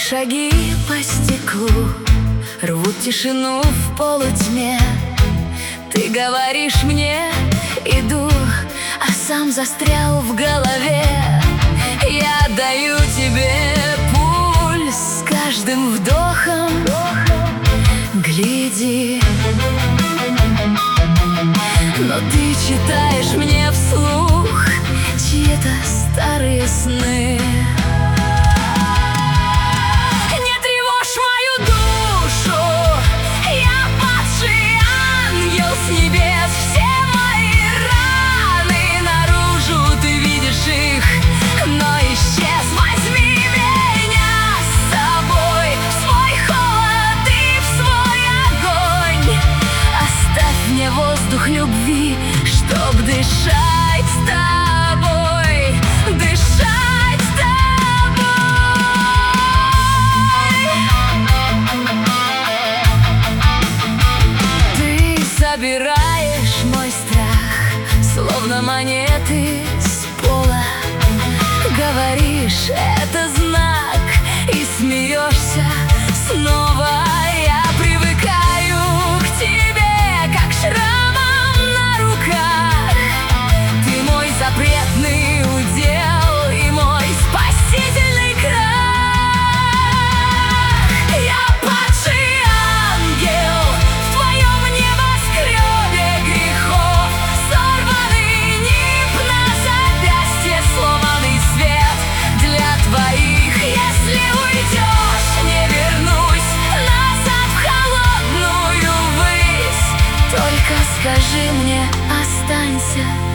шаги по стеклу рвут тишину в полутьме. Ты говоришь мне «иду», а сам застрял в голове. Я даю тебе пульс с каждым вдохом. Гляди, но ты читаешь мне вслух чьи-то старые сны. Воздух любви, чтоб дышать с тобой, дышать с тобой. Ты собираешь мой страх, словно монеты с пола. Говоришь, это знак, и смеешься снова. Я привыкаю к тебе, как шрамом на руках. Ты мой запретный удел и мой спасительный крах. Я падший ангел в твоем небоскребе грехов. Сорванный нип на запястье, сломанный свет для твоих. Если уйдешь, не вернусь назад в холодную высь. Только скажи мне, останься.